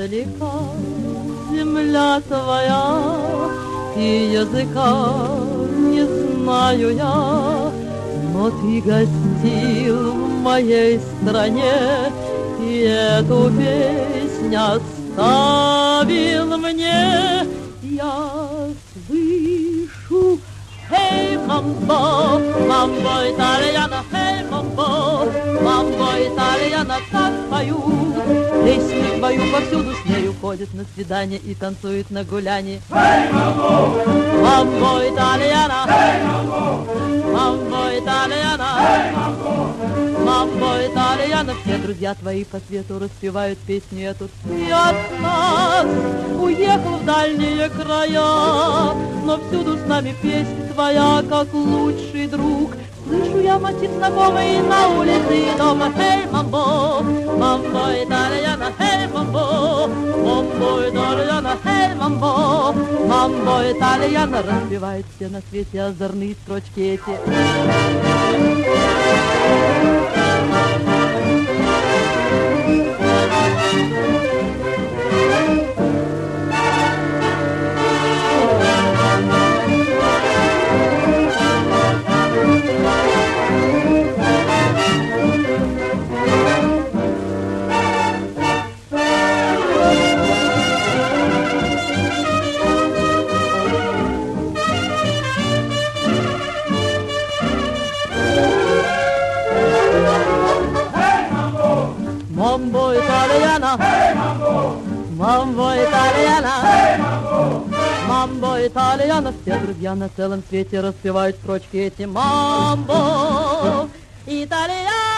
далека земля твоя, и языка не знаю я, но ты гостил в моей стране, и эту песню оставил мне. Я слышу: «Эй, мамбо, мамбо итальяно, эй, мамбо, мамбо итальяно», так поют. Песню твою повсюду с нею ходит на свидание и танцует на гулянии. Эй, мамбо, мамбо итальяно, эй, мамбо, мамбо итальяно, эй, мамбо, мамбо итальяно. Все друзья твои по свету распевают песню эту. Ты от нас уехал в дальние края, но всюду с нами песня твоя, как лучший друг. Слышу я мотив знакомый на улице и дома. Эй, мамбо, мамбо итальяно, эй, мамбо, мамбо итальяно, эй, мамбо, мамбо итальяно. Распевают все на свете озорные строчки эти. Мамбо итальяно, hey, мамбо, мамбо итальяно, hey, мамбо, мамбо итальяно. Все друзья на целом свете распевают строчки эти. Мамбо итальяно.